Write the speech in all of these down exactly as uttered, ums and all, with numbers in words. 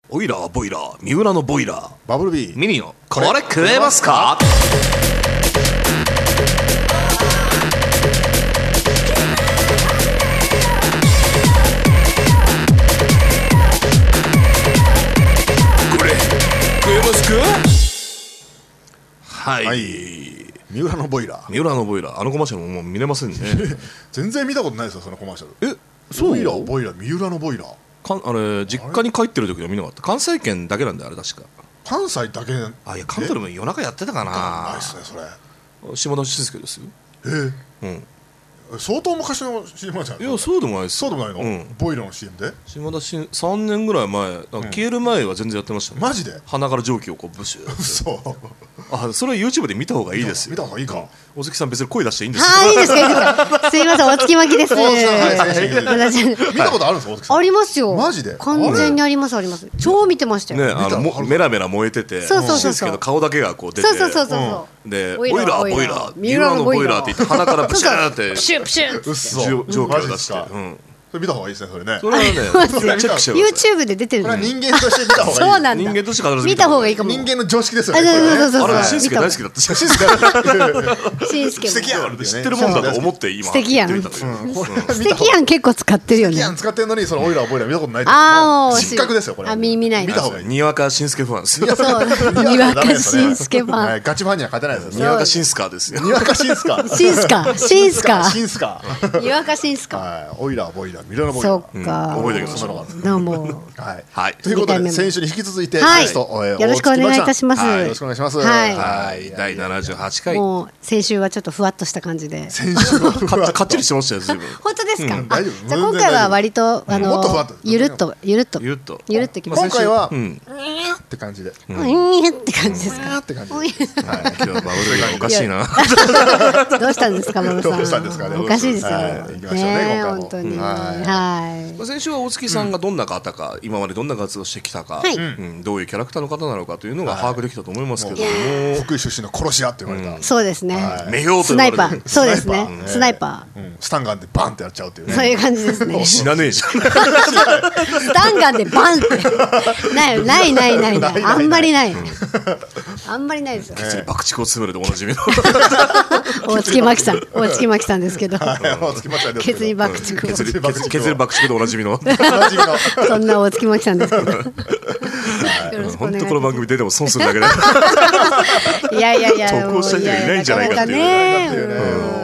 オイラーボイラー三浦のボイラーバブルビーミニのこれ食えますか。これ食えますか。はい、 はい、三浦のボイラー三浦のボイラー、あのコマーシャルももう見れませんね全然見たことないですよそのコマーシャル。 え、そうボイラーボイラー三浦のボイラーかんあれ実家に帰ってる時は見なかった。関西圏だけなんだよあれ確か。 関西だけ。 あ、いや関東でも夜中やってたかな。 ないっすねそれ。 島田紳介ですよ。 えー、 うん相当昔の シーエム じゃん。 いやそうでもないです。 そうでもないの、うん、ボイラーの シーエム で島田紳さんねんぐらい前、なんか消える前は全然やってましたね、 マジで。 鼻から蒸気をこうブシューって。 そうあ、それは YouTube で見た方がいいですよ。 見た方がいいか。 大関さん別に声出していいんですよ。 はい、いいですか、いいですか。すいません、お月巻きです。私見たことあるんですか、大関さん。 ありますよ。 マジで。 完全にあります、あります。超見てましたよ。 ね、あのもメラメラ燃えてて、 そうそうそうそう。 けど顔だけがこう出て、 そうそうそうそう。 で、ボイラーボイラー、三浦のボイラーって言って鼻からブシューって、 プシュプシュ。 うっそ。 蒸気を出して、うん。 それ見た方がいいですね、それね。 それはね、チェックしてください。 YouTube で出てる。 これは人間として見た方がいい。 そうなんだ。 人間として必ず見た方がいいかも。 人間の常識ですよね。 そうそうそう。 あれ紳助大好きだったし。 紳助。 紳助も。 素敵やん。 知ってるもんだと思って今。 素敵やん。 素敵やん結構使ってるよね。 素敵やん使ってるのにそのオイラーボイラー見たことない。 ああ、 失格ですよこれ。 あ、見ない。 見た方がいい。 にわか紳助ファンですよ。 そう。にわか紳助ファン。 ガチファンには勝てないですよ。 にわか紳スカですよ。 にわか紳スカ。 紳スカ。紳スカ。 紳スカ。 にわか紳スカ。 はい。オイラーボイラー三浦のボイラー。 そっか。 覚えておきましょう。どうも。 はい。ということで先週に引き続いてゲストよろしくお願いいたします。 よろしくお願いします。 はい。だいななじゅうはちかい。 もう先週はちょっとふわっとした感じで。 先週はかっちりしてましたよ随分。 本当ですか。 大丈夫。 じゃあ今回は割とあのゆるっとゆるっとゆるっとゆるっときます。 今回はって感じで。 うんって感じですか。 って感じ。 はい。今日はバブルがおかしいな。 どうしたんですかバブさん。 どうしたんですかね。 おかしいですよ。 行きましょうね今回も。 本当に。はい。 先週は大月さんがどんな方か、今までどんな活動してきたか、どういうキャラクターの方なのかというのが把握できたと思いますけども、 福井出身の殺し屋って言われた。 そうですね。 スナイパー。そうですね。スナイパー。スタンガンでバンってやっちゃうっていう。 そういう感じですね。 知らねえじゃん。 スタンガンでバンってないないないないない。あんまりない。あんまりないですよ。 ケツに爆竹を詰めるでおなじみの大月真紀さん、大月真紀さんですけど。ケツに爆竹を。 ケツに爆竹でおなじみの。 そんな大月真紀さんですけど。 本当この番組出ても損するだけで。 いやいやいや。 投稿した人がいないんじゃないかっていう。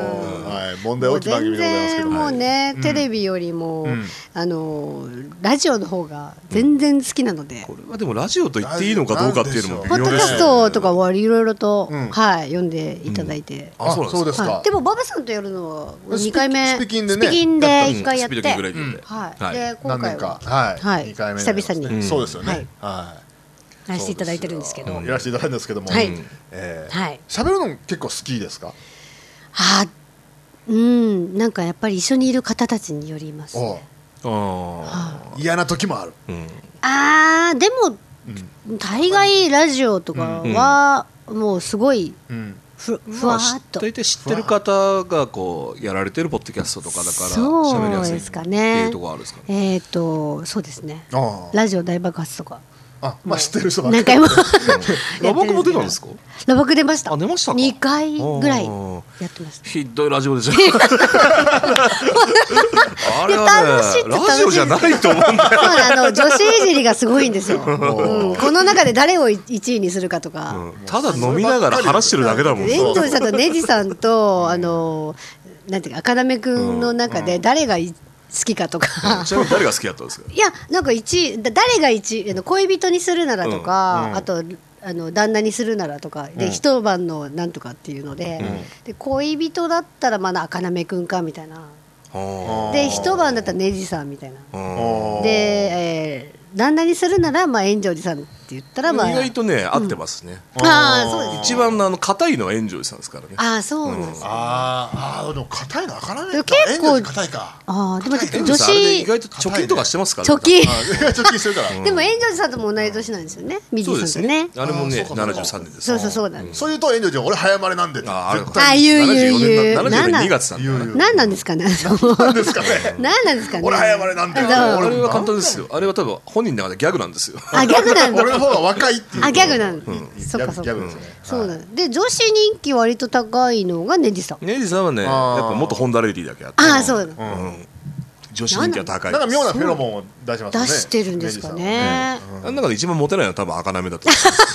問題大きい番組でございますけど。 全然もうね、テレビよりもあのラジオの方が全然好きなので。 これはでもラジオと言っていいのかどうかっていうのもポッドキャストとかはいろいろとはい読んでいただいて。 あ、そうですか。 でもバブさんとやるのはにかいめスピキンでね。スピキンでいっかいやって。 はい。 で今回ははいにかいめ久々にそうですよね。 はい。やらせていただいてるんですけど。 やらせていただいてるんですけども。 はい。 喋るの結構好きですか。 は。うん、なんかやっぱり一緒にいる方たちによりますね。 嫌な時もある。 ああ、でも大概ラジオとかはもうすごいふふわっと。 大体知ってる方がこうやられてるポッドキャストとかだから喋りやすいっていうところあるんですか。 えっとそうですね。ラジオ大爆発とか。 あ、まあ知ってる人ばっかり。 何回もラバクも出たんですか。 ラバク出ました。 あ、出ましたか。 にかいぐらいやってました。 ひどいラジオでしょ。あれはね、ラジオじゃないと思うんだよ。 あの女子いじりがすごいんですよ。この中で誰をいちいにするかとか。 ただ飲みながら話してるだけだもん。 遠藤さんとネジさんとあのなんていうか赤なめくんの中で誰が好きかとか。 ちなみに誰が好きだったんですか。 いや、なんか一誰が一あの恋人にするならとか、あとあの旦那にするならとかで、一晩のなんとかっていうので、で恋人だったらまだ赤なめくんかみたいな。で一晩だったらネジさんみたいな。で、えー、旦那にするならまあ炎上寺さん言ったら、まあ、 意外とね合ってますね。 ああそうです。 一番あの硬いのはエンジョイさんですからね。 ああそうなんです。 ああでも硬いの赤なめ結構硬いか。 ああでも女子意外と貯金とかしてますから。 貯金貯金してるから。 でもエンジョイさんとも同い年なんですよね。ミジーさんとね。 あれもねななじゅうさんねんです。 そうそうそうだ。 そういうとエンジョイちゃん俺早生まれなんで。 ああ言う言う言う。 ななじゅうよねんにがつなんだ。 何なんですかね。 何ですかね。 何なんですかね。 俺早生まれなんで。 あれは簡単ですよ。あれは多分本人の中でギャグなんですよ。 あギャグなんだ。 俺の方が若いっていう。 あギャグなんだ。そっかそっか。そうなんで女子人気割と高いのがネジさん。 ネジさんはねやっぱ元ホンダレディだけあって。 ああそうだ。 女子人気は高い。 なんか妙なフェロモンを出しますね。 出してるんですかね。 あの中で一番モテないのは多分赤なめだと。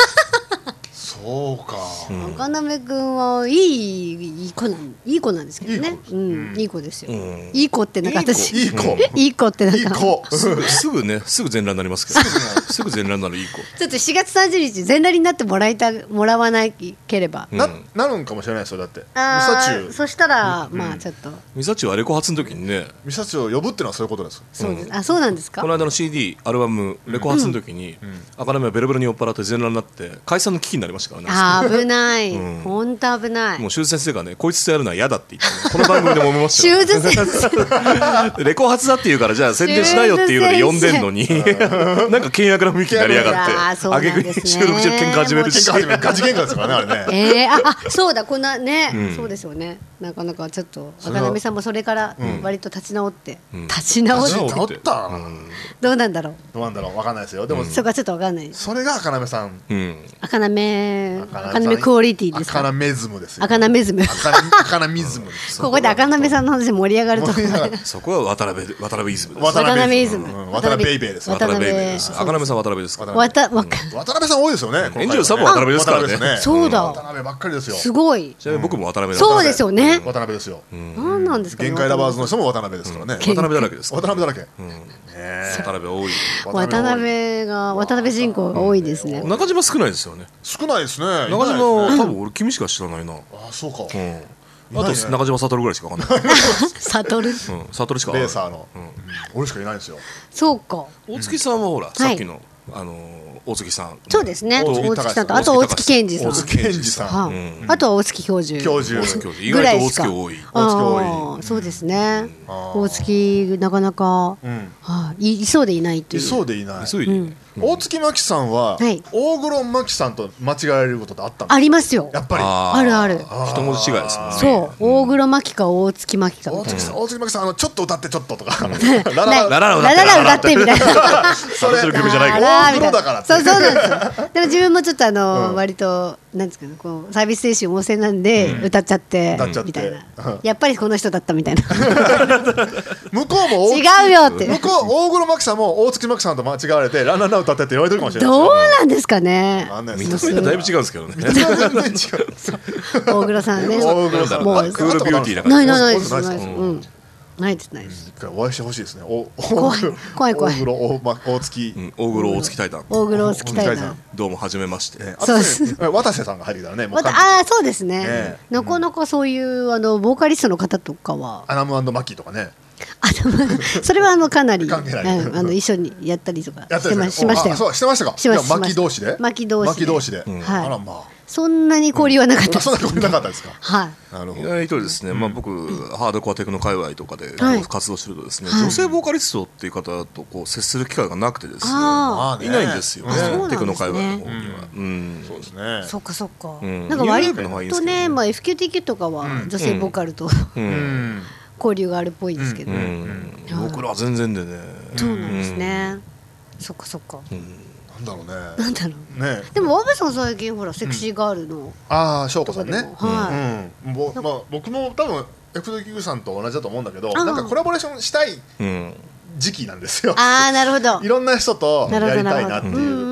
そうか。 赤なめくんはいいいい子なんいい子なんですけどね。うんいい子ですよ。いい子ってなんか私いい子いい子ってなんかいい子すぐねすぐ全裸になりますけどすぐ全裸になるいい子。 ちょっとしがつさんじゅうにち全裸になってもらいたもらわなければななるんかもしれないですよだって。ミあサチュそしたらまあちょっとミサチュはレコ発の時にねミサチュを呼ぶってのはそういうことです。 そうですあそうなんですか。 この間の シーディー アルバムレコ発の時に赤なめはベロベロに酔っ払って全裸になって解散の危機になりましたからね。 あ危ない本当危ない。 もう修先生がねこいつとやるのは嫌だって言ってこの番組でもめましたよ。 修先生レコ発だって言うからじゃあ宣伝しないよっていうので呼んでんのになんか険悪な雰囲気になりやがってあげくに収録中喧嘩始めるしガチ喧嘩ですからねあれね。 えー、ああそうだこんなね、うん、そうですよね。なかなかちょっと赤なめさんもそれから割と立ち直って、うん、立ち直って立ち直った、うん、 どうなんだろうどうなんだろうわかんないですよ。でも、うん、 そこはちょっとわかんない。 それが赤なめさん、うん、 赤なめ赤なめクオリティですか。 赤なめズムですよ。 赤なめズム赤なミズムです。 ここで赤なめさんの話盛り上がるとそこは渡辺渡辺イズムです。 渡辺イズム渡辺ベイベーです。 渡辺ベイベーです。赤なめさん渡辺ですから。 渡辺さん多いですよね。 エンジョイさんも渡辺ですからね。 そうだ渡辺ばっかりですよ。 すごい。 ちなみに僕も渡辺です。そうですよね。 渡辺ですよ。 何なんですか。 限界ラバーズの人も渡辺ですからね。 渡辺だらけです。 渡辺だらけ。 渡辺多い。 渡辺が渡辺人口が多いですね。 中島少ないですよね。 少ないですね。 中島多分俺君しか知らないな。 あそうか。 あと中島悟ぐらいしかわかんない。 悟る。 悟しか。 レーサーの。俺しかいないですよ。 そうか。 大月さんはほらさっきのあの大月さん。 そうですね。大月さんとあと大月健二さん。 大月健二さん。あとは大月教授。 教授。 意外と大月多い。 大月多い。そうですね。大月なかなかいそうでいないという。 いそうでいない。大月真紀さんは大黒真紀さんと間違えられることってあったの？ ありますよ。 やっぱりあるある。 一文字違いですね。 そう大黒真紀か大月真紀か。 大月真紀さんあのちょっと歌ってちょっととか。 ラララララ歌ってみたいな。 それ曲じゃないけど。 大黒だから。 そうそうなんですよ。でも自分もちょっとあの割となんですかねこうサービス精神旺盛なんで歌っちゃってみたいな。やっぱりこの人だったみたいな。 向こうも違うよって。 向こう大黒真紀さんも大月真紀さんと間違われてランランラン歌ってって言われてるかもしれない。 どうなんですかね。 見た目がだいぶ違うんですけどね。 全然違う。 大黒さんね。 大黒さんもうクールビューティーな感じ。 ないないないですないです。うんないですないです。 一回お会いしてほしいですね。 怖い怖い怖い。 大黒大月大黒大月タイタン。 大黒大月タイタン。 どうも初めまして。 そうです。 渡瀬さんが入りだね。 ああそうですね。なかなかそういうあのボーカリストの方とかは。 アナム&マキとかね。 あでもそれはあのかなりあの一緒にやったりとかしてましましたよ。 そうしてましたか。 しました。 巻き同士で。 巻き同士。 巻き同士で。 はい。 あらまあ。 そんなに交流はなかった。 そんな交流なかったですか。 はい。 なるほど。意外とですね、まあ僕ハードコアテクノ界隈とかで活動してるとですね、女性ボーカリストっていう方とこう接する機会がなくてですね、いないんですよね。テクノ界隈の方には。うん。 そうですね。 そっかそっか。なんか割とね、まあ エフキューティーキューとかは女性ボーカルと交流があるっぽいですけど。 僕らは全然でね。 そうなんですね。そっかそっか。 なんだろうね。 なんだろうね。 でもワブさん最近ほらセクシーガールのああ翔子さんね。 はい。 ぼまあ僕も多分エフキューティーキューさんと同じだと思うんだけど、なんかコラボレーションしたい時期なんですよ。 ああなるほど。 いろんな人とやりたいなっていう。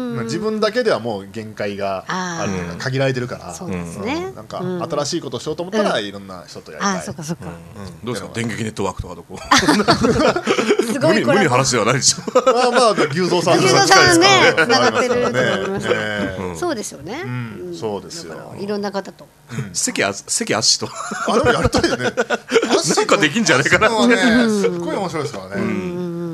自分だけではもう限界があるというか限られてるから、 そうですね。 なんか新しいことをしようと思ったらいろんな人とやりたい。 あそっかそっか。 どうですか電撃ネットワークとかどこ？ すごい無理な話ではないでしょ。 まあまあ牛蔵さん牛蔵さんね繋がってると思います。そうですよね。 そうですよ。 いろんな方と。 関あ関あっしと。 あでもやりたいよね。 なんかできんじゃないかな。 すごい面白いですからね。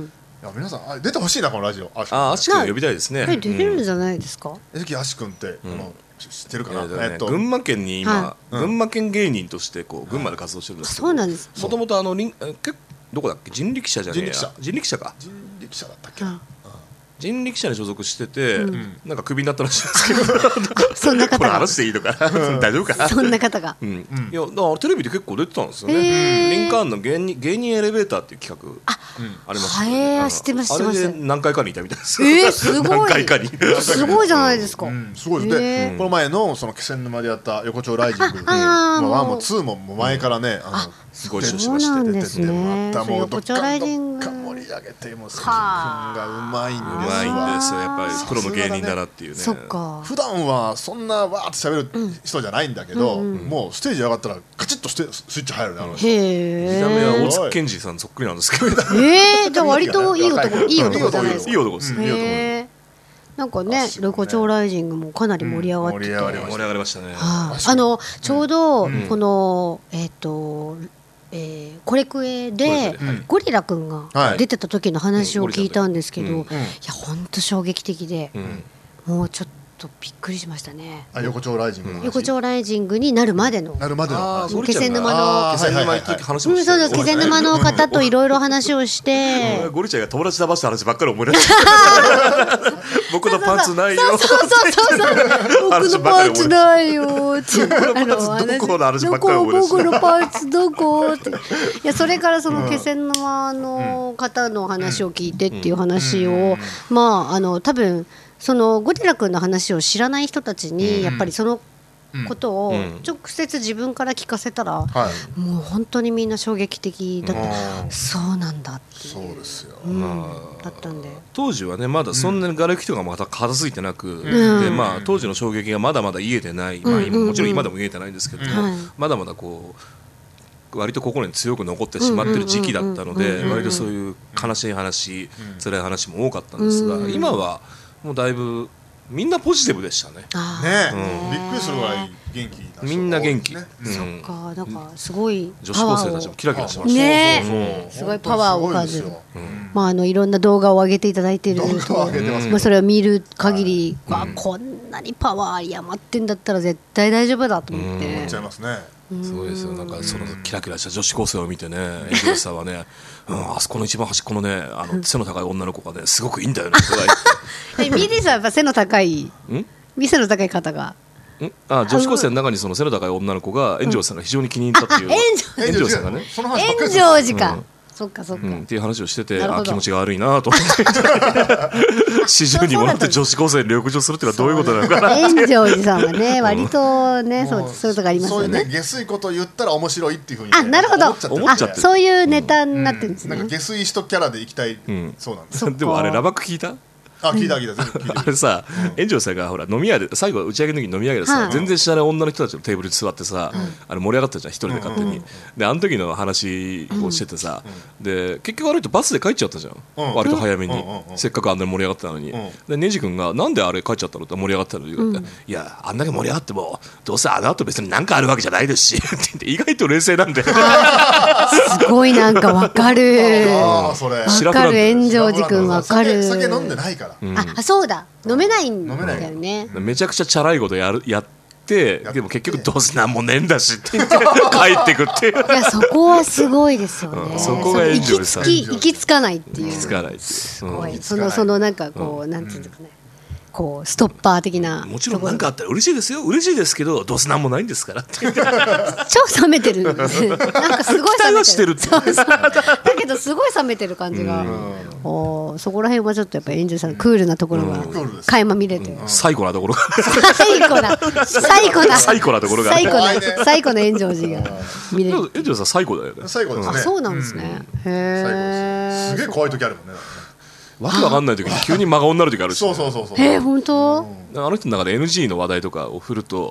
いや皆さんあ出てほしいなこのラジオ。 ああ、アシ君呼びたいですね。 出てるんじゃないですか。 えきアシ君って、うん、知ってるかな。 ねえっと、群馬県に今、はい、群馬県芸人としてこう群馬で活動してるんですけど、 そうなんです。 もともとあの結どこだっけ、人力車じゃねえや。 人力車か。 人力車だったっけ。 人力車に所属してて、うん、なんかクビになったらしいですけどそんな方がこれ話していいのかな大丈夫かなそんな方が、 うん、いやだからテレビで結構出てたんですよね。リンカーンの芸人、芸人エレベーターっていう企画 あ,、うん、ありましたね。 あ知ってます知ってます。 あれで何回かにいたみたいです。 えー、すごい何回かにすごいじゃないですか、 うんうん、すごいです、えー、でこの前のその気仙沼でやった横丁ライジングワンもツーも前からね、うん、あのご一緒しまして出てて、またもうどっか盛り上げてもう関君がうまいんですよ。 うまいんですよやっぱりプロの芸人だなっていうね。 そっか。 普段はそんなわーって喋る人じゃないんだけど、うんうん、もうステージ上がったらカチッとしてスイッチ入るねあの人。 へ見た目は大月健二さんそっくりなんですけど。 えー、じゃあ割といい男いい男じゃないですか。 いい男ですね。いい男です。なんかね、横丁ライジングもかなり盛り上がってて、 盛り上がりましたね。 あのちょうどこのえっとえー、コレクエでゴリラくんが出てた時の話を聞いたんですけど、いや本当衝撃的で、もうちょっとびっくりしましたね。 あ横丁ライジング、 横丁ライジングになるまでのなるまでの気仙沼の気仙沼行く話もして、 そう気仙沼の方といろいろ話をしてゴリちゃんが友達騙した話ばっかり思い出して僕のパンツないよ、 そうそうそうそう僕のパンツないよって僕のパンツどこの話ばっかり思い出して、 僕のパンツどこって、いやそれからその気仙沼の方の話を聞いてっていう話を、まああの多分そのゴリラ君の話を知らない人たちにやっぱりそのことを直接自分から聞かせたら、もう本当にみんな衝撃的だった。そうなんだっていう。 そうですよ、 うん、だったんで当時はねまだそんなに瓦礫とかまた片付いてなく、うん、でまあ当時の衝撃がまだまだ癒えてない、まあ、今もちろん今でも癒えてないんですけど、うん、まだまだこう割と心に強く残ってしまってる時期だったので、割とそういう悲しい話、うん、辛い話も多かったんですが、うん、今はもうだいぶみんなポジティブでしたね。 ね、うん、びっくりするぐらい元気な人、 みんな元気、ね、 うん、そっか、なんかすごい女子高生たちもキラキラしてましたね、すごいパワーを感じる。まああのいろんな動画を上げていただいてる、まあそれを見る限り、はい、うん、こんなにパワー余ってんだったら絶対大丈夫だと思って。 思っちゃいますね。 すごいですよ。なんかそのキラキラした女子高生を見てね、エンジェルさんはね、うん、あそこの一番端っこのね、あの背の高い女の子がねすごくいいんだよねとか言って。ミリーさんやっぱ背の高い、背の高い方が。 んあ女子高生の中にその背の高い女の子が炎上さんが非常に気に入ったっていう、 炎上さんがね、 炎上寺か、そっかそっか、うん、 っていう話をしてて、あ気持ちが悪いなと思って四十にもなって女子高生に緑女するっていうのはどういうことなのかな。 炎上寺さんはね割とね、そうそういうとこありますよね。 そういうね下水こと言ったら面白いっていうふうに、ね、 あなるほど思っちゃってる。 そういうネタになってるんですね、 うん、なんか下水人キャラでいきたい、うん、そうなんです。 でもあれラバック聞いた？ あ聞いた聞いた全部聞いた。 あれさ、炎上さんがほら飲み屋で最後打ち上げの時に飲み屋でさ、全然知らない女の人たちのテーブルに座ってさ、あれ盛り上がったじゃん一人で勝手に。であの時の話をしててさ、で結局あの人バスで帰っちゃったじゃん、割と早めに、せっかくあんなに盛り上がったのに。でネジ君がなんであれ帰っちゃったのって盛り上がったのに、いやあんだけ盛り上がってもどうせあの後別に何かあるわけじゃないですしって言って意外と冷静なんで。すごいなんかわかる。わかる炎上寺君わかる。 酒飲んでないから。 あそうだ飲めないんだよね。 めちゃくちゃチャラいことやるやってでも結局どうせなんもねえんだしって言って帰ってくっていう。いやそこはすごいですよね、 うん、そこが炎上さん行き着かないっていう。 行き着かないっていう、 すごい、うん、そのそのなんかこう、うん、なんていうんですかね、こうストッパー的な。 もちろん何かあったら嬉しいですよ嬉しいですけどどうせなんもないんですからって超冷めてるなんかすごい冷めてる。期待はしてるってそうそうだけどすごい冷めてる感じが、おそこら辺はちょっとやっぱりエンジェルさんのクールなところが垣間見れて、うん、 最高なところが最高な最高な最高なところが最高な最高な炎上寺が見れる。 エンジェルさん最高だよね。 最高ですね。 あそうなんですね、うん、へえすげえ怖い時あるもんね。 わけわかんない時に急に真顔になる時あるし、ね、 そうそうそうそう。 えー、本当？ あの人の中で エヌジー の話題とかを振ると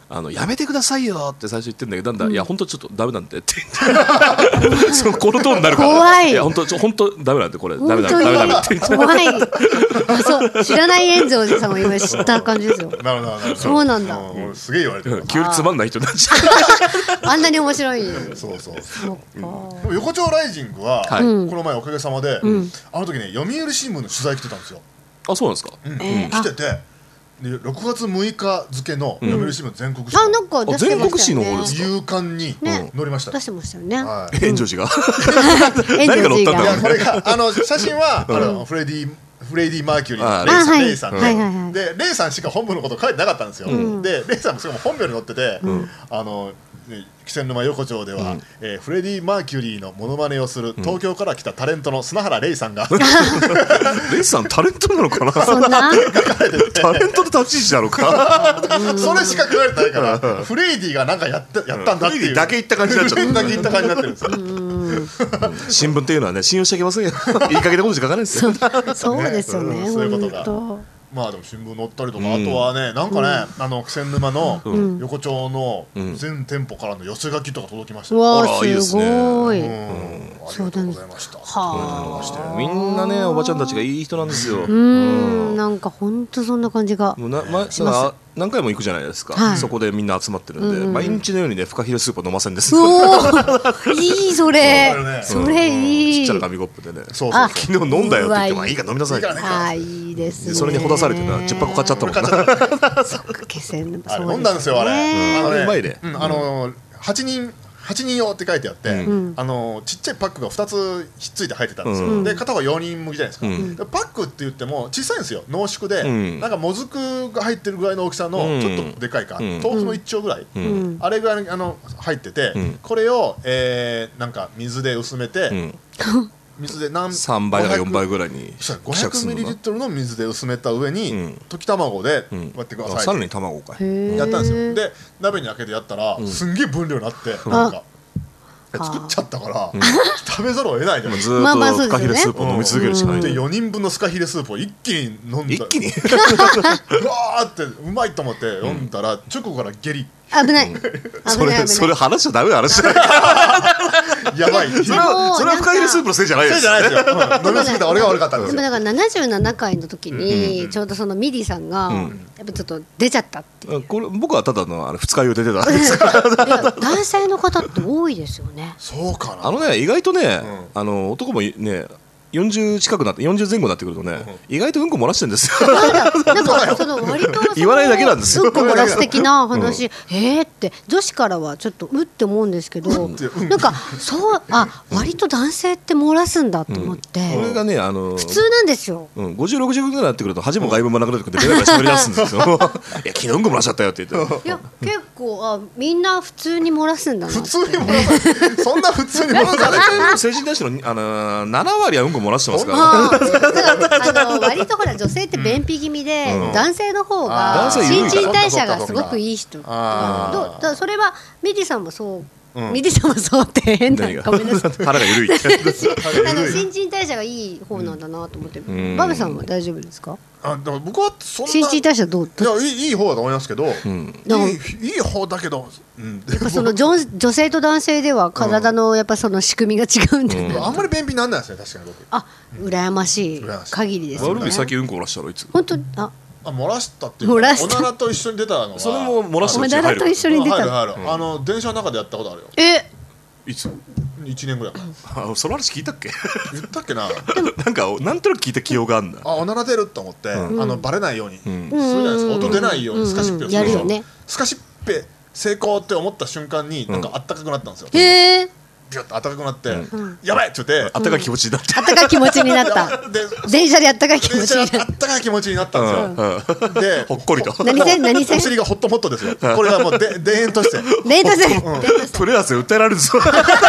あのやめてくださいよって最初言ってるんだけど、だんだん、うん、いや本当ちょっとダメなんでってそうこのトーンになるから、 怖い。 いや本当ちょ本当ダメなんでこれダメダメダメダメって言って怖い。あ、そう知らない炎上寺さんも今知った感じですよ。 なるほどなるほど。 そうなんだ。 うん、すげえ言われてる。 急につまんない人になっちゃう。あんなに面白い。 そうそう。 そうか。 でも横丁ライジングは、はい、この前おかげさまで、うん、あの時ね読売新聞の取材来てたんですよ。 あ、そうなんですか。 うんえー、来てて。でろくがつむいか付の読売新聞全国紙、 うん、あなんか出してましたよね。 全国紙の方ですか。 夕刊に載りました。 出してましたよね。 はい。 炎上寺が何が載ったんだろう。 いやこれがあの写真は、うん、あのフレディフレディ・マーキュリーのレイさん、レイさんで、はいはいはい、でレイさんしか本部のこと書いてなかったんですよ。うん、でレイさんもしかも本名に載ってて、うん、あの。気仙沼横丁では、うんえー、フレディ・マーキュリーのモノマネをする東京から来たタレントの砂原レイさんが、うん、 レイさんタレントなのかな。 そんなタレントの立ち位置なのかそれしか書かれてないからフレディがなんかやったやったんだっていう、 フレディだけ言った感じになっちゃっただけ言った感じになってるんですよ。 新聞っていうのはね信用しちゃいけませんよ。いい加減なことしか書かないですよ。 そうですよね、 うん、そういうことがまあでも新聞載ったりとか、うん、あとはねなんかね、うん、あの気仙沼の横丁の全店舗からの寄せ書きとか届きました、 うん、わーすごい、 うん、ありがとうございました。 はあみんなねおばちゃんたちがいい人なんですよ。 うん、うん、なんか本当そんな感じがな、ま、します。何回も行くじゃないですか、はい、そこでみんな集まってるんで、うんうん、毎日のようにねフカヒレスープを飲ませるんですよ。 おいいそれそれいい、 ちっちゃな紙コップでねそうそう昨日飲んだよって言ってもいいから飲みなさいって、 あいいですね。 それにほだされてなじゅっぱこ買っちゃったもんな。 そっか気仙沼あれ飲んだんですよあれ、 うん、あれうまいね、 うん、あのはちにんはちにん用って書いてあって、うん、あのちっちゃいパックがふたつひっついて入ってたんですよ、うん、で片方よにん向きじゃないですか、うん、でパックって言っても小さいんですよ濃縮で、うん、なんかもずくが入ってるぐらいの大きさの、うん、ちょっとでかいか、うん、豆腐の一丁ぐらい、うん、あれぐらいあの入ってて、うん、これを、えー、なんか水で薄めて、うん水で何さんばいとかよんばいぐらいにごひゃくミリリットルの水で薄めた上に、うん、溶き卵でこうやってください、うん、 さらに卵かやったんですよ。で鍋に開けてやったら、うん、すんげえ分量になって、うん、なんか作っちゃったから、うん、食べざるを得ないじゃん。 ずーっとフカヒレスープを飲み続けるしかない、 でよにんぶんのフカヒレスープを一気に飲んだ。 一気にうわーってうまいと思って飲んだら、うん、直後から下痢。 危ない、うん、 それそれ話しちゃダメな話じゃないやばい。 それはそれはフカヒレスープのせいじゃないですよ。 せいじゃないですよ、うん、飲みすぎた俺が悪かったんですよ。 でもだからななじゅうななかいの時にちょうどそのミディさんがやっぱちょっと出ちゃったっていう、 うん、これ僕はただのあの二日酔いで出たんですから男性の方って多いですよね。 そうかな。 あのね意外とね、うん、あの男もねよんじゅう近くなってよんじゅうぜん後になってくるとね、うん、意外とうんこ漏らしてるんですよ。 なんかその割と言わないだけなんですよ。 うんこ漏らす的な話、うん、えーって女子からはちょっとうって思うんですけど、うん、なんかそうあ割と男性って漏らすんだと思って、 うん、これがねあの普通なんですよ。 うん、ごじゅうろくじゅうぐらいになってくると恥も外部もなくなってくるとベラベラ喋り出すんですよ。いや昨日うんこ漏らしちゃったよって言って。 いや結構あみんな普通に漏らすんだな。 普通に漏らす。そんな普通に漏らさない。 成人男子のあのななわりはうんこ漏らしてますから。 だからあの割とほら女性って便秘気味で、うん、男性の方が新陳代謝がすごくいい人、どうだそれはミディさんもそう、うん、ミディさんもそうって変なごめんなさい腹が緩いあの新陳代謝がいい方なんだなと思って、うん、バブさんは大丈夫ですか？ あだから僕はそんな新陳代謝どう？ いやいい、いい方だと思いますけど、うん、いい、いい方だけど、うん、 やっぱその 女, 女性と男性では体のやっぱその仕組みが違うんだよね、 うん、あんまり便秘にならないですね確かに僕。 あ羨ましい限りですよね。 悪い先うんこ漏らしたらいつ本当ああ漏らしたっていうか、おならと一緒に出たのはそれも漏らしたうち入る。おならと一緒に出た入る入る、うん、あの電車の中でやったことあるよ。 えいついちねんぐらいあその話聞いたっけ？ 言ったっけななんかなんとなく聞いた記憶があるんだ。 あおなら出ると思って、うん、あのバレないように、うん、するじゃないですか。音出ないようにスカシッペをするでしょ、うんね、スカシッペ成功って思った瞬間になんかあったかくなったんですよ、うん、 へービュッとあったかくなって、うん、やばいって言ってあったかい気持ちになった、 あったかい気持ちになった電車であったかい気持ちになったあったかい気持ちになったんですよ、うん、でほっこりと何せ何せお尻がホットモットですよ。これはもうで田園として田園として、 うん、プレアスで訴えられるぞ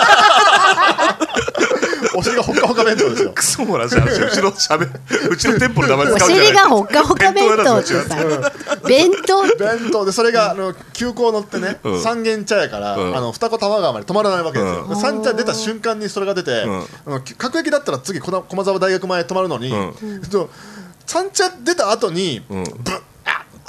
お尻がほっかほか弁当ですよ。 クソもらしゃうちのしゃべうちの店舗の名前使うんじゃない。 お尻がほっかほか弁当ってさ弁当弁当でそれがあの急行乗ってね、うん、三軒茶屋から、うん、あの二子玉川まで止まらないわけですよ、うん、三茶出た瞬間にそれが出て、うん、各駅だったら次駒沢大学前止まるのに、うん、三茶出た後に、うん、ブッああ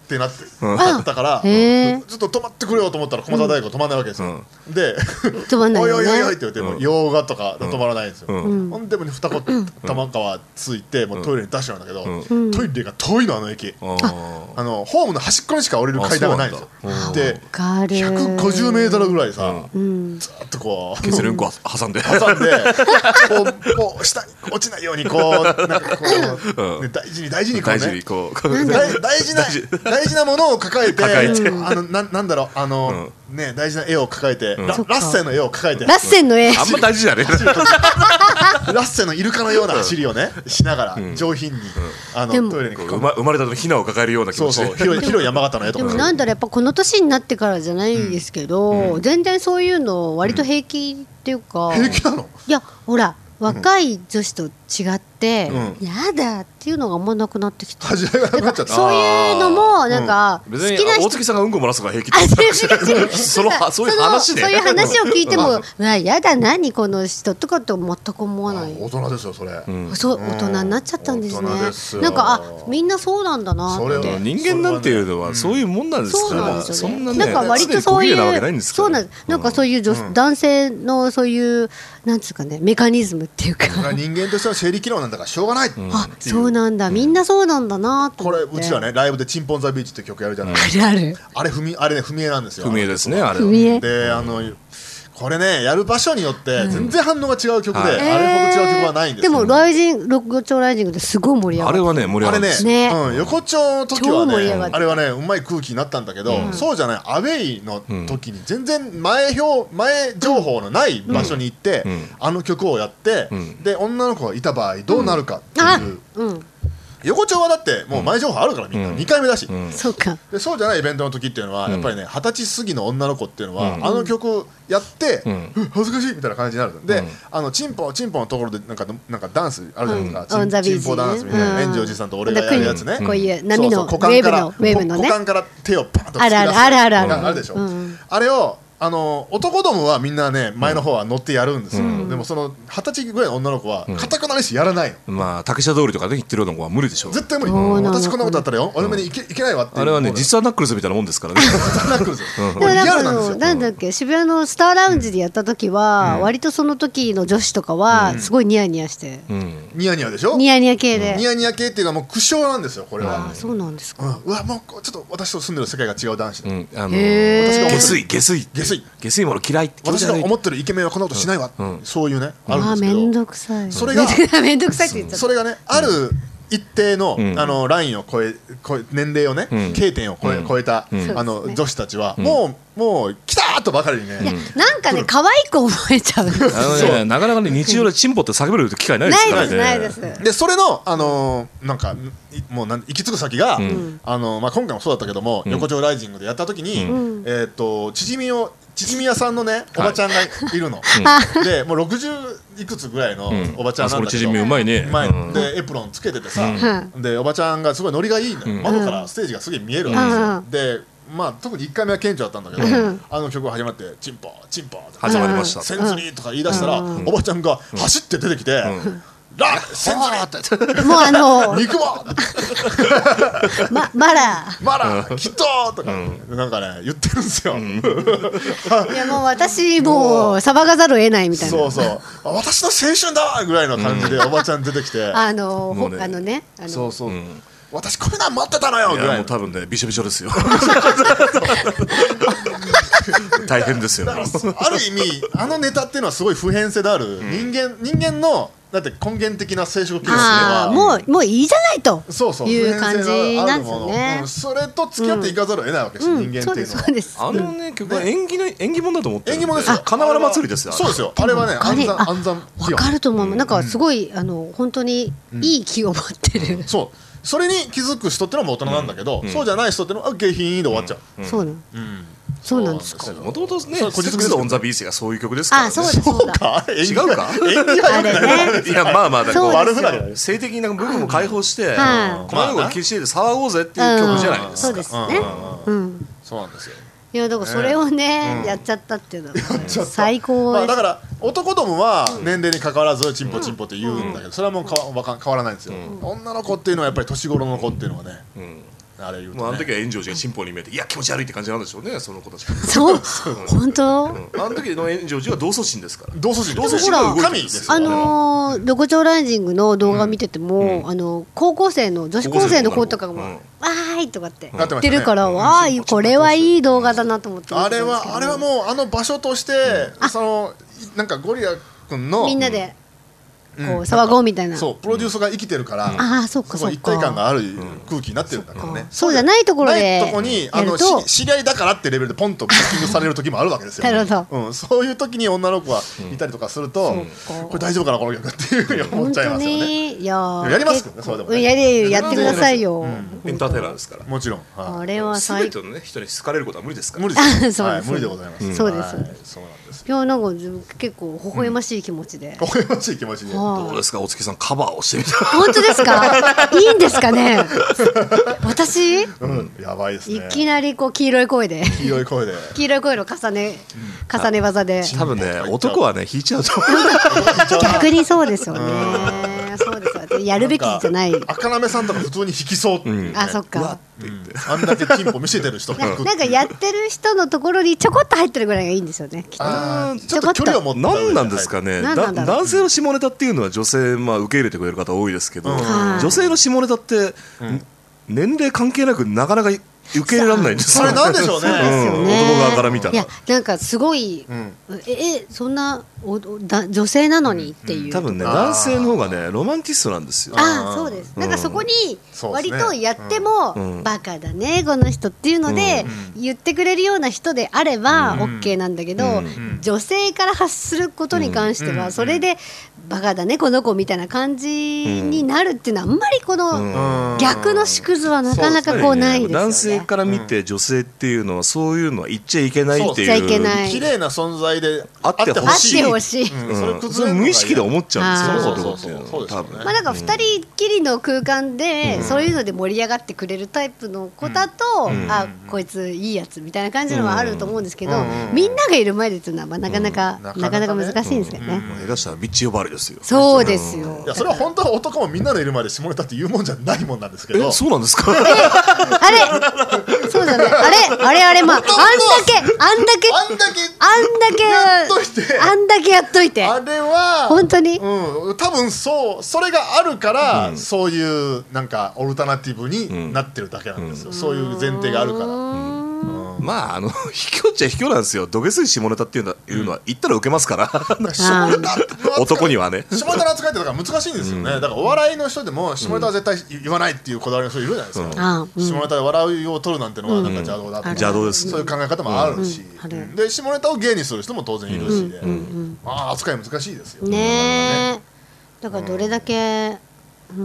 ってなってあったからずっと止まってくれよと思ったら駒沢大学止まんないわけですよ、うん、で止まんないよねおいおいおいって言っても洋画とか止まらないんですよ、うん、ほんでも二子玉川ついてもうトイレに出しちゃうんだけど、うん、トイレが遠いのあの駅、うん、あのホームの端っこにしか降りる階段がないんですよでひゃくごじゅうメートルぐらいさ、うん、ずっとこう血連呼挟んで挟んでこうこう下に落ちないようにこうなんかこう、うんね、大事に大事にこうね大事にこう大, 大事な大事なものを抱えて抱えてあの な, なんだろうあの、うんね、大事な絵を抱えて、うん、ラ, ラッセンの絵を抱えてラッセンの絵あんま大事じゃねえラッセンのイルカのような走りをね、うん、しながら、うん、上品に、うん、あのトイレに生 ま, 生まれた時のヒナを抱えるような気持ちでそうそう広い山形の絵とかでもなんだろうやっぱこの年になってからじゃないんですけど、うんうん、全然そういうの割と平気っていうか、 うん、平気なのいやほら若い女子と違って、うん、やだっていうのがあんまなくなってきて恥じらいがなくなっちゃったそういうのもなんか好きな人、 うん、大月さんがうんこ漏らすから平気ってそのそういう話でそういう話を聞いてもやだ何この人とかって全く思わない大人ですよそれ、 うん、そう大人になっちゃったんですね、うん、なんかあみんなそうなんだなって人間なんていうのはそういうもんなんですから、 そうなんですよね、 そんなねなんか割とそういうそうなんなんかそういう女、うん、男性のそういうなんつうかねメカニズムっていうか人間としては生理機能なんだからしょうがない、うん、 あそうなんだみんなそうなんだなとこれうちらねライブでチンポンザビーチって曲やるじゃないですか、うん、あるあるあれ踏みあれね踏み絵なんですよ踏み絵ですねあれであのこれねやる場所によって全然反応が違う曲で、うんはい、あれほど違う曲はないんですよ、 でもライジング横丁ライジングですごい盛り上がるあれはね盛り上がるあれ ね, ね、うん、横丁の時はねあれはねうまい空気になったんだけど、うん、そうじゃないアウェイの時に全然前表前情報のない場所に行って、うん、あの曲をやって、うん、で女の子がいた場合どうなるかっていう、うんうん横丁はだってもう前情報あるからみんな、うん、にかいめだし、うん、 そうかでそうじゃないイベントの時っていうのは、うん、やっぱりねはたち過ぎの女の子っていうのは、うん、あの曲やって、うん、恥ずかしいみたいな感じになるで、うん、あのチンポチンポのところでなんかなんかダンスあるじゃないですか、うん、チン、チンポダンスみたいな、うん、炎上寺さんと俺がやるやつね、 うん、こういう波のウェーブのウェーブのね股間から手をパンと突き出すあるあるあるあるあるでしょ、うん、あれをあの男どもはみんなね前の方は乗ってやるんですよ、うん、でもその二十歳ぐらいの女の子は固くなりしやらないの、 うん、まあ竹下通りとかで言ってるような子は無理でしょ絶対無理、うん、私こんなことあったらよ、うん、お嫁に行け、行けないわっていうあれはね実はナックルズみたいなもんですからねナックルズ、 うん、リアルなんですよなんだっけ渋谷のスターラウンジでやった時は、うん、割とその時の女子とかはすごいニヤニヤして、 うん、ニヤニヤでしょニヤニヤ系で、 うん、ニヤニヤ系っていうのはもう苦笑なんですよこれは、 あそうなんですか、 うん、うわもうちょっと私と住んでる世界が違う男子で、うん、 あのー、下水下水下水下水もの嫌い私が思ってるイケメンはこんなことしないわ、うん、そういうねあるんですけど、 あめんどくさいそれがめんどくさいって言っちゃったそれがねある一定の、うん、あのラインを超え、超え年齢をね、うん、K 点を超え、うん、超えた、うん、あの、ね、女子たちは、うん、もうもう来たーとばかりにね、 いやなんかね可愛く思えちゃうあの、ね、なかなかね日常でチンポって叫べる機会ないですからねないですないですでそれのあのー、なんかもうなん行き着く先が、うんあのまあ、今回もそうだったけども、うん、横丁ライジングでやった時に、うんえー、とチヂミをチヂミ屋さんのねおばちゃんがいるの、はい、でもうろくじゅういくつぐらいのおばちゃんなんだけど、うん、 チヂミうまいねうまい、うん、でエプロンつけててさ、うん、でおばちゃんがすごいノリがいいの、うん、窓からステージがすげえ見えるわけですよ、うん、でまあ、特にいっかいめは顕著だったんだけど、うん、あの曲が始まってチンポチンポ始まりましたセンズリーとか言い出したら、うん、おばちゃんが走って出てきて、うんラセンズリーってもうあの肉もまマラマラきっととか、うん、なんかね言ってるんですよ、うん、いやもう私もう騒がざるを得ないみたいなそうそう私の青春だぐらいの感じでおばちゃん出てきてあのーね、あのねあのそうそう、うん私これなん待ってたのよぐらいのいやもう多分ねびしょびしょですよ大変ですよある意味あのネタっていうのはすごい普遍性である、うん、人間人間のだって根源的な生殖機能はもうもういいじゃないとそうそういう感じなんですよね、 うん、それと付き合っていかざるを得ないわけです、うん、人間っていうのは、 そうです、 あのね曲は縁起の縁起物だと思ってるんで縁起物ですよ金原祭りですよそうですよあれはね暗算暗算分かると思う、うん、なんかすごいあの本当にいい気を持ってる、 うん、そうそれに気づく人ってのはもう大人なんだけど、うん、そうじゃない人ってのは下品で終わっちゃう、 うん、そうなの、うん、そうなんですかもともとねセックスオンザビーチがそういう曲ですからねあそうだそうだ違うか演技はよくないいやまあまあだから性的な部分を解放してこの世を消して騒ごうぜっていう曲じゃないですか、 そうですね、うん、 そうなんですよいやだからそれをね、うん、やっちゃったっていうのは、ね、最高です、 まあ、だから男どもは年齢に関わらずチンポチンポって言うんだけどそれはもう変わ変わらないんですよ、うん、女の子っていうのはやっぱり年頃の子っていうのはね、うん、 あれ言うとね、 もうあの時は炎上寺が進歩に見えていや気持ち悪いって感じなんでしょうねその子たちそう本当、 うん、あの時の炎上寺は同祖神ですから同祖神同祖神が動いてるん神ですよあのー、横丁ライジングの動画見てても、うん、あの高校生の女子高生の子とかも、うん、わーいとかって言ってるから、うん、わーいこれはいい動画だなと思ってあれはあれはもうあの場所として、うん、そのなんかゴリラ君のみんなでこう騒ごうみたいな、 そうプロデュースが生きてるから、 うん、ああそっかそっか一体感がある空気になってるんだけどね、 そうじゃないところでないとこにあの知り合いだからってレベルでポンとブッキングされる時もあるわけですよなるほど、 うん、そういう時に女の子がいたりとかすると、うん、これ大丈夫かなこの曲っていうふうに思っちゃいますよね。いややりますけどねそれでもねやりやってくださいよ、うん、 エンターテイナーですからもちろん、 はい、あれは全ての、ね、人に好かれることは無理ですから無理ですそうはい、無理でございます、 うん、そうです、 はい、そうなんです。 いやなんか結構微笑ましい気持ちで、 微笑ましい気持ちで、 どうですかお月さんカバーをしてみた本当ですかいいんですかね私、 うん、やばいですね。 いきなりこう黄色い声で黄色い声で黄色い声の重ね、うん、重ね技で多分ね男はね引いちゃうと逆にそうですよねそうですよやるべきじゃない赤なめさんとか普通に引きそうっていう、ね、 あそっかうん、あんだけチンポ見せてる人がなんかやってる人のところにちょこっと入ってるぐらいがいいんですよねきっとあちょっと距離を持った何なんですかね、だ男性の下ネタっていうのは女性、まあ、受け入れてくれる方多いですけど、うん、女性の下ネタって、うん、年齢関係なくなかなか受け入れられないんですよ。それなんでしょうね、 うん、男側から見たらいやなんかすごい、うん、えそんなおだ女性なのにっていう、うん、 多分ね男性の方がねロマンティストなんですよ。 ああそうです、うん、なんかそこに割とやっても、うん、バカだねこの人っていうので、うん、言ってくれるような人であれば OK なんだけど、うん、女性から発することに関してはそれでバカだねこの子みたいな感じになるっていうのはあんまりこの逆の縮図はなかなかこうないですよね。 男性から見て女性っていうのはそういうのは言っちゃいけないっていう綺麗な存在であってほしい、 ほしい、 うん、それ無意識で思っちゃうんですよ男っていうのは多分。 まあなんか二人きりの空間でそういうので盛り上がってくれるタイプの子だと、うん、あこいついいやつみたいな感じのはあると思うんですけど、うん、みんながいる前でっていうのはまあなかなか、うん、なかなか難しいんですけどね。 下手したらビッチ呼ばわりですよ。 そうですよ。 いやそれは本当は男もみんなのいる前で下ネタって言うもんじゃないもんなんですけど。 えそうなんですか。 あれそうだねあれあれあれまああんだけあんだけあんだけあんだけやっといてあんだけやっといてあれは本当に、 うん、多分そうそれがあるから、うん、そういうなんかオルタナティブになってるだけなんですよ、うん、そういう前提があるから、うんうん、まああの卑怯っちゃ卑怯なんですよ。土下座下ネタっていうのは、うん、いうのは言ったら受けますから下ネタって男にはね下ネタの扱いってだから難しいんですよね、うん、だからお笑いの人でも下ネタは絶対言わないっていうこだわりの人いるじゃないですか、うん、下ネタで笑いを取るなんてのはなんか邪道だって、うん、 邪道ですね。 そういう考え方もあるし、うんうん、で下ネタを芸にする人も当然いるしで、 うんうん、 まあ扱い難しいですよね。ねだからどれだけうん、うん、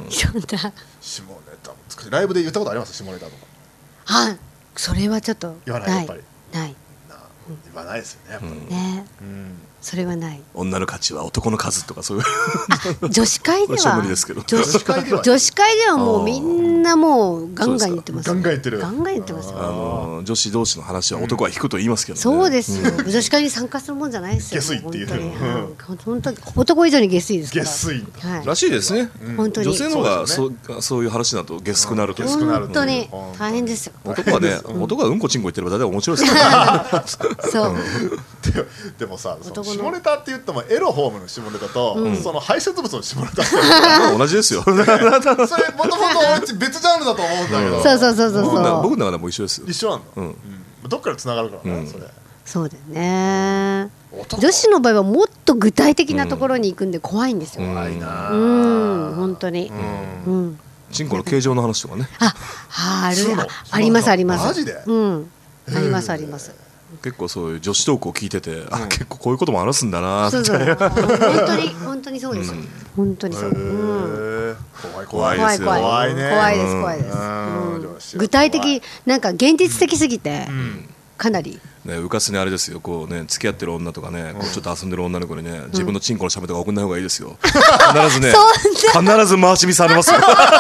下ネタ難しい。ライブで言ったことあります下ネタとか。 はいそれはちょっと言わないやっぱりない言わないですよねやっぱり、 うん、ね、うん、それはない。 女の価値は男の数とかそういうあ女子会では無理ですけど女子会では女子会ではもうみんなもうガンガン言ってます。 ガンガン言ってるガンガン言ってますよ。 あの女子同士の話は男は引くと言いますけどね、 そうですよ、うん、女子会に参加するもんじゃないですよ。 下水っていう、 うん、本当に男以上に下水ですから。 下水、 はい、 らしいですね、 うん、本当に女性の方がそう、ね、そう、そういう話だと下水くなると、うん、 本当に大変ですよ。 男はね、うん、男はうんこちんこ言ってれば大体面白いですからそうで, でもさその下ネタって言ってもエロホームの下ネタと、うん、その排泄物の下ネタって同じですよそれもともと別ジャンルだと思うんだけど、うん、 そうそうそうそうそう僕の中でも一緒ですよ。 一緒なんだ、うんうん、どっから繋がるからね、うん、それそうだよね。女子の場合はもっと具体的なところに行くんで怖いんですよ、 うん、怖いなうん本当に、うんうん、 チンコの形状の話とかね。 ああるあありますあります。 マジで、 うん、ありますあります。 結構そういう女子トークを聞いてて、うん、あ結構こういうことも話すんだなみたいな。本当に本当にそうです、うん、本当にそう、うん、 怖い怖いですよ。 怖い怖いね。怖いです怖いです、うん、具体的なんか現実的すぎて、うん、かなりね、うかつにあれですよ、こうね、付き合ってる女とかね、こうちょっと遊んでる女の子にね、自分のチンコのしゃべとか送んない方がいいですよ。必ずね、必ず回し見されますよ。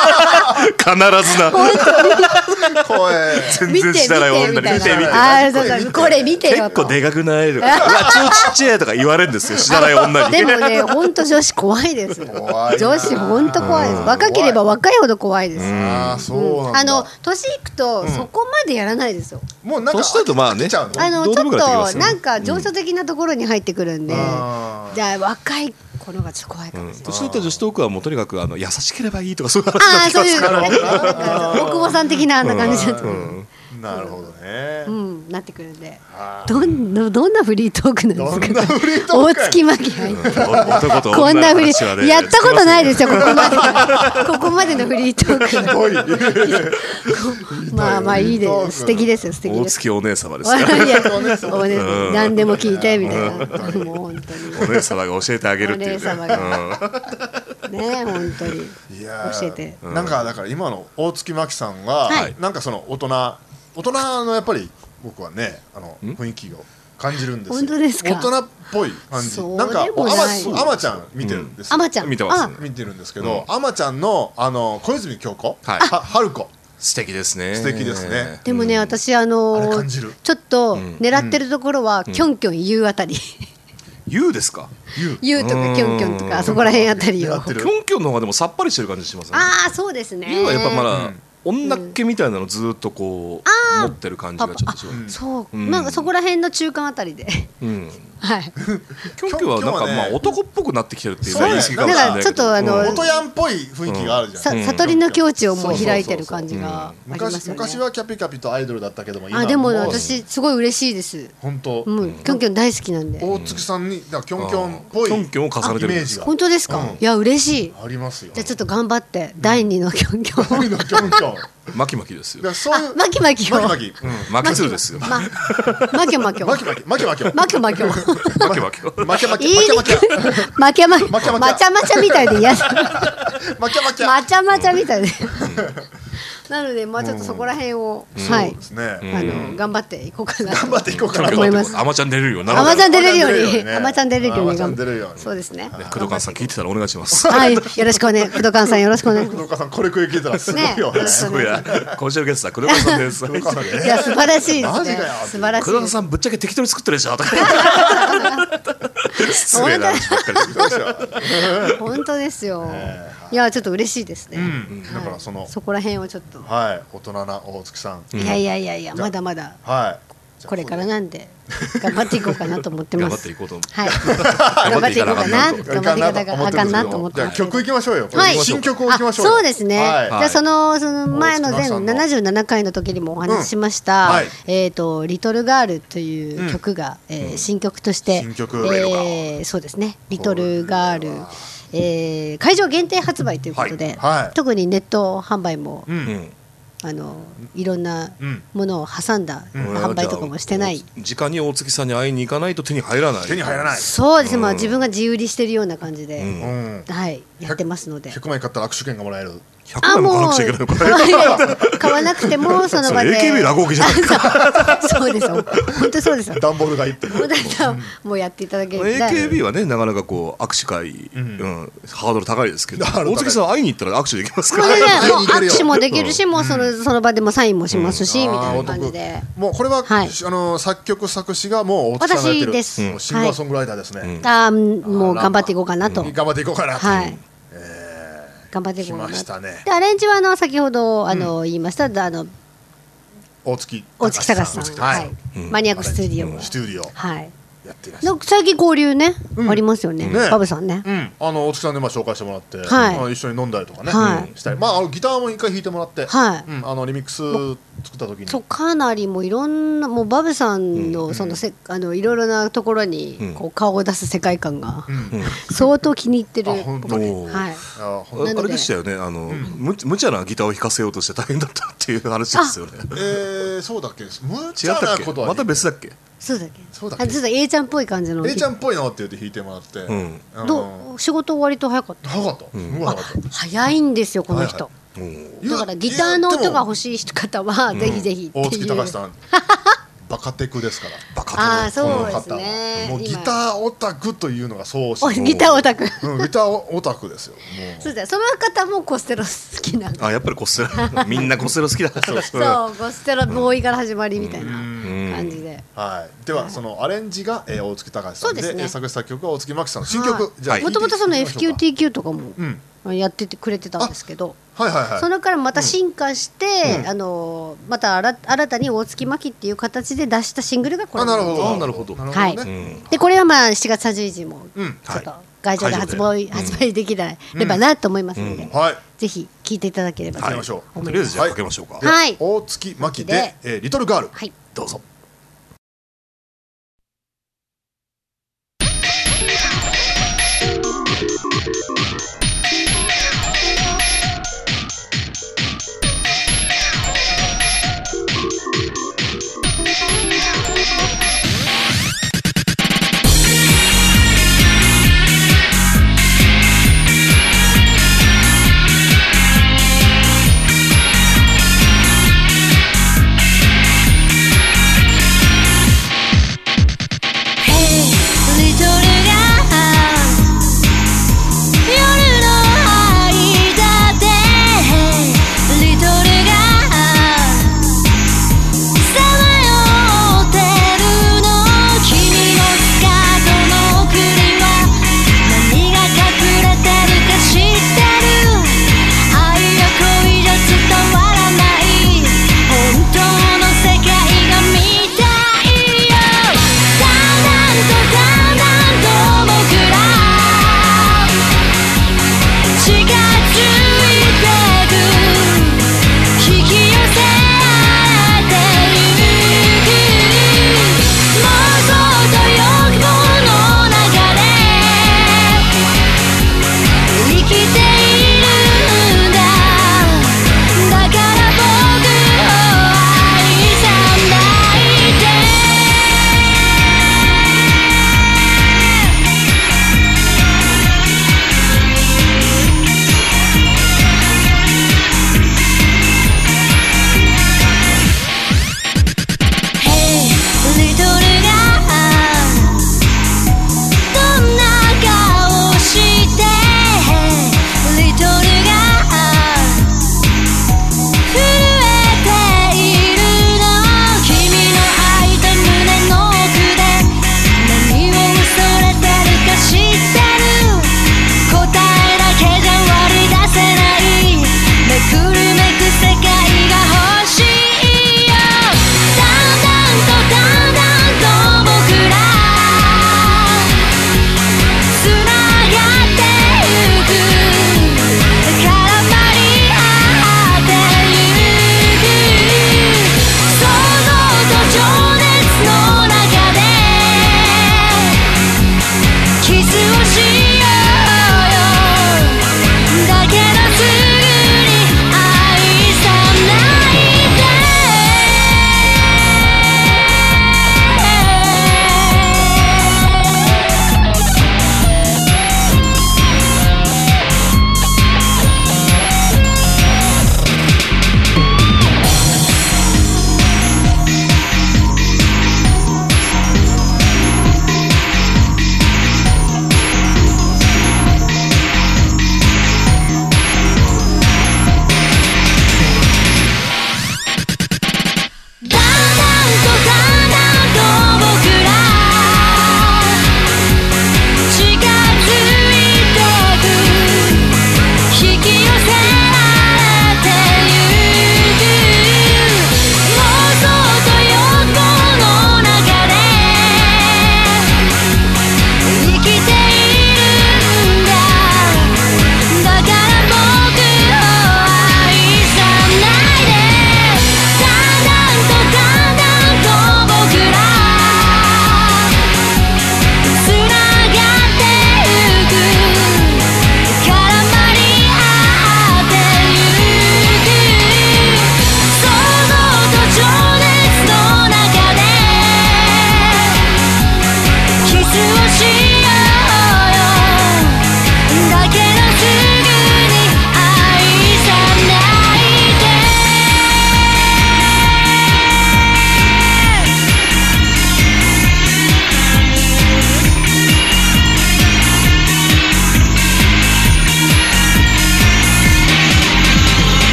必ずな怖い全然知らない女に見て見てあそうそうこれ見てよ結構でかくないとかうわ超ちっちゃいとか言われるんですよ知らない女にでもね本当女子怖いです怖いな女子本当怖いです若ければ若いほど怖いですああそうなんだあの年いくとそこまでやらないですよもうなんか年取るとまあね飽きちゃうのあのちょっどうでもよくなってきますねとなんか情緒的なところに入ってくるんであーじゃあ若い頃がちょっと怖いかもしれない年取った女子トークはもうとにかくあの優しければいいとかそういう話ああそういうになのねってきます大久保さん的なあんな感じだとうんなるほどねうんなってくるんであどんなどんなフリートークなんですかどんなフリートーク大月巻き入って男とこん女のなフリ話はねーやったことないですよここまでここまでのフリートークすごいまあまあいいです素敵ですよ素敵です大月お姉様ですいからやお姉さんうん何でも聞いてみたいなもう本当にお姉様が教えてあげるっていうねお姉様がね本当にいやー教えてなんかだから今の大月真紀さんは、 はいなんかその大人大人のやっぱり僕はねあの雰囲気を感じるんですよ本当ですか大人っぽい感じそうなんかでもあないまあまちゃん見てるんですよ、 あまちゃん見てますあ見てるんですけど、あまちゃんのあの小泉京子、 はいは春子素敵ですね素敵ですねでもね私ああれの感じるちょっと狙ってるところはキョンキョン言うあたり言うですか言うとかキョンキョンとかあそこら辺あたりを狙ってるキョンキョンの方がでもさっぱりしてる感じしますねああそうですね言うはやっぱまだうん女っ気みたいなのずっとこうあー持ってる感じがちょっと違うそう、 うんなんかそこら辺の中間あたりでうんはいキョンキョンはなんかまあ男っぽくなってきてるっていうそうね言い過ぎかもしれないけどだからちょっとあのうん元ヤンっぽい雰囲気があるじゃん、 さうん悟りの境地をもう開いてる感じがあります昔よね昔はキャピキャピとアイドルだったけども今あでもねう私すごい嬉しいです本当、 うんキョンキョン大好きなんで大月さんにだからキョンキョンっぽいキョンキョンを重ねてるんですイメージが本当ですか、 うんいや嬉しいありますよじゃあちょっと頑張ってだいにのキョンキョン何のキョンキョンマキマキですよだからそういうあマキマキをマキマキ、うん、 マキズルですよまマキョマキョマキマキマキマキマキョマキョマキマキマキマキいいマキマキマキャマキマキャマキャマチャマチャみたいで嫌だマキマキマチャマチャみたいでなのでまあちょっとそこら辺をはいそうですね、 あの頑張っていこうかな頑張っていこうかなと思いますアマちゃん出れるようになアマちゃん出れるようにねアマちゃん出れるようにアマちゃん出れるようにそうですね工藤勘さん聞いてたらお願いしますはいよろしくおね工藤勘さんよろしくお願いし工ま藤さんこれ食い聞いたらすごいよねねすごいな今週のゲストは工藤勘さんです工藤さんねすいや素晴らしいですねマジかよ素晴らし工藤いですさんぶっちゃけ適当に作ってるでしょとか失礼な話ばっかりどうしよう本当ですよいやちょっと嬉しいですねうんだからそのそこら辺をちょっとはい大人な大月さんいやいやいやいやまだまだはいこれからなんで頑張っていこうかなと思って頑張っますていこうと思うはい頑張っていこうかな頑張っていかなきゃあかんなと思ってじゃあます曲いきましょうよはい新曲をいきましょうよあそうですね、 はいじゃあそのその前の全大月さんのななじゅうななかいの時にもお話ししました、 うんはいえっ、とリトルガールという曲が、えー新曲として、 新曲えーそうですねリトルガール、えー会場限定発売ということで、 はいはい特にネット販売も、 うんうんあのいろんなうんものを挟んだ販売とかもしてない、 直に大月さんに会いに行かないと手に入らない手に入らないそうですね、まあ、自分が自売りしてるような感じで、 うんうんはい、やってますのでひゃくまい買ったら握手券がもらえるひゃくまいも買わなくちゃいけないのかいやいや買わなくてもその場でそれ エーケービー 落語機じゃないあそうそうですよ本当そうですよ段ボールがいってもうだからもうやっていただけるエーケービー はねなかなかこう握手会、うんハードル高いですけどハードル高い大月さん会いに行ったら握手できますからもうねはいもう行けるよ握手もできるし、もうそのその場でもサインもしますし、みたいなあー感じで。 もうこれは、 はいあの作曲作詞がもう大月さんがやってる私ですもうシンガーソングライターですね、 あーもう頑張っていこうかなと。 頑張っていこうかなと、 はい。 え頑張っていこうかな来ましたねでアレンジはあの先ほどあの言いましたあのー大月大月隆さん、 ははいい、マニアックスタジオもスタジオはい。 やっていらっしゃるの最近交流ね、 うんありますよね。 ねバブさんね。 うん、あの大月さんでまあ紹介してもらって、 はいまあ、一緒に飲んだりとかね、 はいうんしたり、まああのギターも一回弾いてもらって、 はいうん、あのリミックス作った時にそうかなりもういろんなもうバブさんのそのせ、あのいろいろなところにこう顔を出す世界観が、相当気に入ってるあ本当にはい。 あほんなのであれでしたよねあの、む無茶なギターを弾かせようとして大変だったっていう話ですよねえー、そうだっけ無違茶ったっけなことはまた別だっけそうだっけ。 そうだっけあちょっと A ちゃんっぽい感じの。 A ちゃんっぽいのって言って弾いてもらって、 うんあのどう仕事割と早かった。 早かった、すごい早かった早いんですよこの人。 いやだからギターの音が欲しい方はぜひぜひっていう。 大月隆さんバカテクですから。 バカテク。 ああそうでこの方すね。 もうギターオタクというのがそうしおギターオタク。 うん、ギターオタクですよ。もうそうだよ、その方もコステロ好きなんだ。 あやっぱりコステロみんなコステロ好きだ。そうそうコステロボーイから始まりみたいな感じで。 はい。ではそのアレンジが、えー、大月隆さんで、 そうですねえー作詞作曲は大月真紀さんの新曲、 はいじゃあもともとその エフキューティーキュー とかもうんやっててくれてたんですけど、 はいはいはい。 それからまた進化して、 うんあのまた新新たに大月真紀っていう形で出したシングルがこれあなるほどあなるほどはいねうんでこれはまあしちがつさんじゅうにちにもうんちょっとは会場で発売、 会場で発売できればなと思いますので、 はい。 ぜひ聴いていただければと行きましょう。 とりあえずじゃあかけましょうか。 でははい大月真紀でで、 えーリトルガール。 はいどうぞ。 リトルガール夜の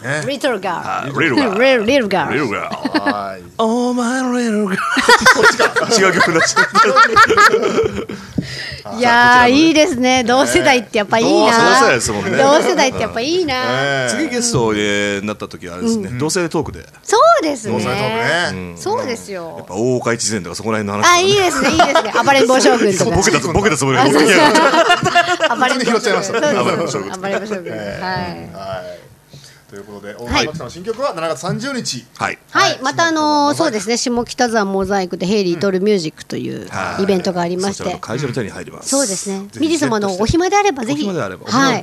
ね、 リトルガール、 リトルガール、 リトルガール、 リトルガール、 はい、 お前のリトルガール、違う曲になっちゃった。 いやーいいですね。同世代ってやっぱいいな。 同世代ですもんね。 同世代ってやっぱいいな。 次ゲストになった時はあれですね、同世代トークで。 そうですね。 同世代トークね。 そうですよ。 やっぱ大岡越前とかそこら辺の話。 あ、いいですね、いいですね。暴れん坊将軍とか。 ボケたボケたつもりが暴れん坊拾っちゃいました。 暴れん坊将軍。暴れん坊将軍。はい。 ということで、大川さんの新曲はしちがつさんじゅうにち。 はい。 はい、またあのそうですね、下北沢モザイクでヘイリートルミュージックというイベントがありまして、 会場の手に入ります。 そうですね。ミリ様のお暇であればぜひ、 はい、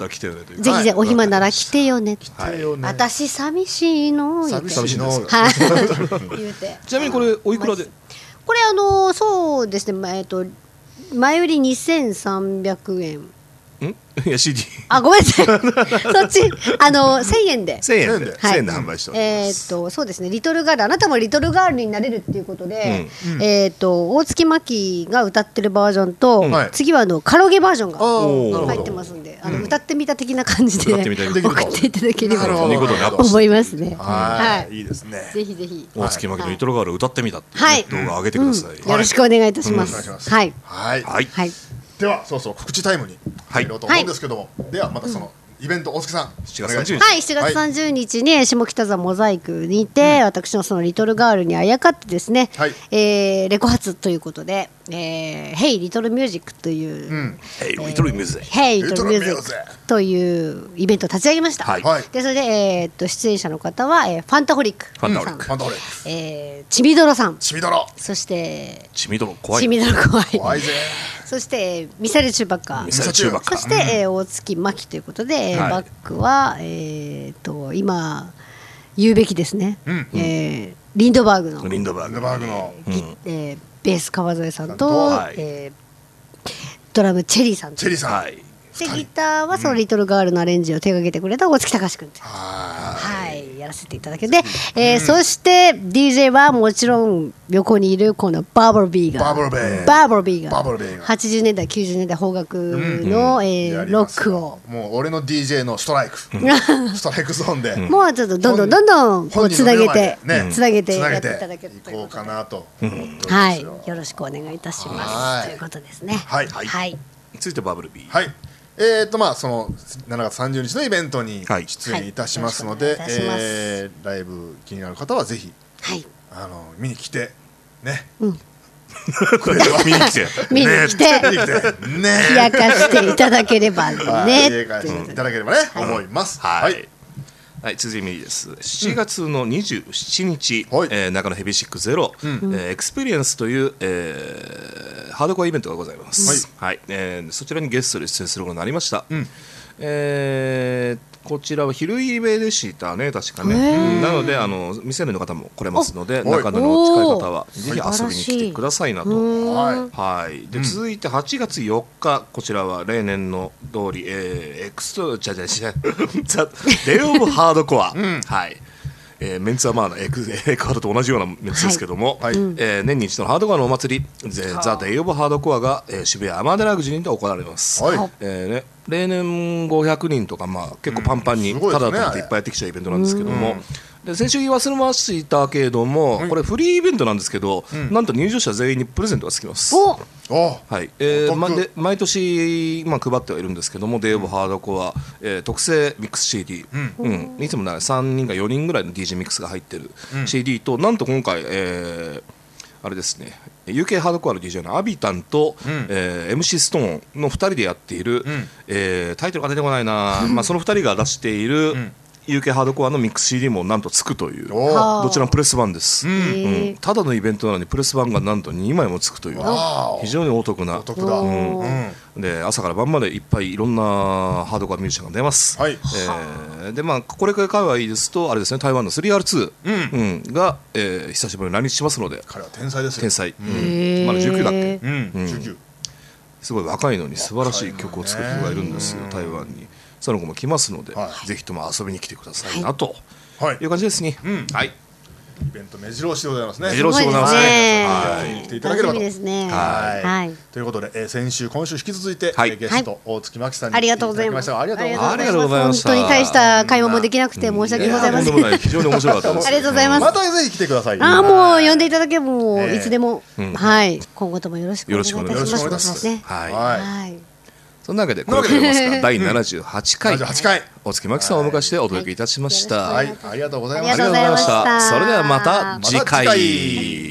ぜひぜひお暇なら来てよね。私寂しいの。 寂しいの。 はい。言うて。 ちなみにこれおいくらで？ これあのそうですね、えっと前売りにせんさんびゃくえん。 んいや シーディーあ、ごめんなさいそっちあのせんえんでせんえんで、はい、せんえんで販売しております。 えー、っとそうですね、リトルガール、あなたもリトルガールになれるっていうことで、うん、えー、っと大月真希が歌ってるバージョンと、うん、次はあのカラオケバージョンが入ってますんで、あの歌ってみた歌的な感じで、うん、送っていただければと思いますね。 はい、いいですね。 ぜひぜひ大月真希のリトルガール歌ってみたっていう動画を上げてください。 よろしくお願いいたします。はいはいはい。 ではそうそう告知タイムに入ろうと思うんですけども、ではまたそのイベント、大月さんしちがつさんじゅうにち、 はい、しちがつさんじゅうにちに下北沢モザイクにて、私のそのリトルガールにあやかってですね、えレコ発ということで、えー、ヘイリトルミュージックという、 ヘイリトルミュージック、 ヘイリトルミュージックというイベントを立ち上げました。でそれで、えー、っと出演者の方は、えー、ファンタホリックファンタホリック、 えー、チミドロさん、 チミドロ、 そしてチミドロ怖い、 チミドロ怖い怖いぜ。 そしてミサイルチューバッカー、 ミサイルチューバッカー、 そして、うん、えー、大月真希ということで、はい、バックは、えー、と今言うべきですね、うん、えー、リンドバーグのリンドバーグの、 えーえー、ベース川添さんと、はい、えー、ドラムチェリーさんと、 チェリーさん、はい、 でギターはそのリトルガールのアレンジを手掛けてくれた大月隆君と、 はい、 やらせていただけて、えーうん、そして ディージェー はもちろん横にいるこのバーバルビーがバーバルビーバーバルビーがバーバルビーがはちじゅうねんだいきゅうじゅうねんだい邦楽の、うん、えー、ロックをもう俺の ディージェー のストライクストライクゾーンで、 もうちょっとどんどんどんどんこうつなげて、ね、つなげてやっていただけるということでいこうかなと、 うん、はい、よろしくお願いいたしますということですね。 はい、 はいはい、続いてバブルビー、 はい、えーとまあ、そのしちがつさんじゅうにちのイベントに出演いたしますので、はいはい、えー、ライブ気になる方はぜひ、 はい、 あの見に来てね、 うん、 見に来て見に来てね冷やかしていただければね冷やかしていただければね、はい、思います。 はい、はいはい、続いてミリです。しちがつのにじゅうしちにち、うん、えー、中野ヘビーシックゼロ、うん、えー、エクスペリエンスという、えー、ハードコアイベントがございます。はい、はい、えー、そちらにゲストで出演することになりました。うん、えーこちらは昼イベでしたね、確かね、うん、なのであの未成年の方も来れますので、中野の近い方はぜひ遊びに来てくださいなと。はい、で続いてはちがつよっか、こちらは例年の通り、えー、エクストじゃじゃじゃザ・デイ・オブ・ハードコア、うん、はい、えー、メンツはまあエクエクハードと同じようなメンツですけども、はい、えー、年に一度のハードコアのお祭りザ・デイ・オブ・ハードコアが、えー、渋谷アマデラグジにて行われます。はい、えーね、例年ごひゃくにんとか、まあ、結構パンパンにただと思っていっぱいやってきちゃうイベントなんですけども、で先週言わせましたけれども、これフリーイベントなんですけど、なんと入場者全員にプレゼントがつきます。はい、えーま、で毎年、まあ、配ってはいるんですけども、デイ・オブ・ハードコア、えー、特製ミックス シーディー、うんうん、いつも、ね、さんにんかよにんぐらいの ディージェー ミックスが入ってる シーディー と、なんと今回、えーあれですね、ユーケー ハードコアの ディージェー のアビタンと、うん、えー、エムシー ストーンのふたりでやっている、うん、えー、タイトルが出てこないな、まあ、そのふたりが出している、うん、ユーケー ハードコアのミックス シーディー もなんとつくという、どちらもプレス版です、うんうん、ただのイベントなのにプレス版がなんとにまいもつくという非常にお得な、 お得だ、うんうん、で朝から晩までいっぱいいろんなハードコアミュージシャンが出ます、はい、えー、でまあ、これから界隈ですとあれですね、台湾の スリーアールツー、うんうん、が、えー、久しぶりに来日しますので、 彼は天才ですよ、 天才、うん、まだじゅうきゅうだっけ、 うんうん、じゅうきゅう、 すごい若いのに素晴らしい曲を作る人がいるんですよ、台湾に。その子も来ますので、はい、ぜひとも遊びに来てくださいなと、はい、いう感じですね。うん、はい、 イベント目白押しでございますね。 目白押しでございますね。 はい、来ていただければと。 楽しみですね。 はい、 はい、 ということで、えー、先週今週引き続いて、 はいえー、ゲスト、はい、大月真紀さんにありがとうございます。 ありがとうございます。 ありがとうございました。 本当に大した会話もできなくて申し訳ございません。 うん、いや非常に面白かったです。 ありがとうございます。 またぜひ来てください。 ああ、もう呼んでいただけもういつでも、 えーうん、 はい、今後ともよろしくお願いいたします。 よろしくお願いいたします。 ね、 はい。 はい。 そんなわけでこれからますかだいななじゅうはちかい、 ななじゅうはちかい大月真紀さんをお迎えしてお届けいたしました。 はい、ありがとうございました。 ありがとうございました。 それではまた次回。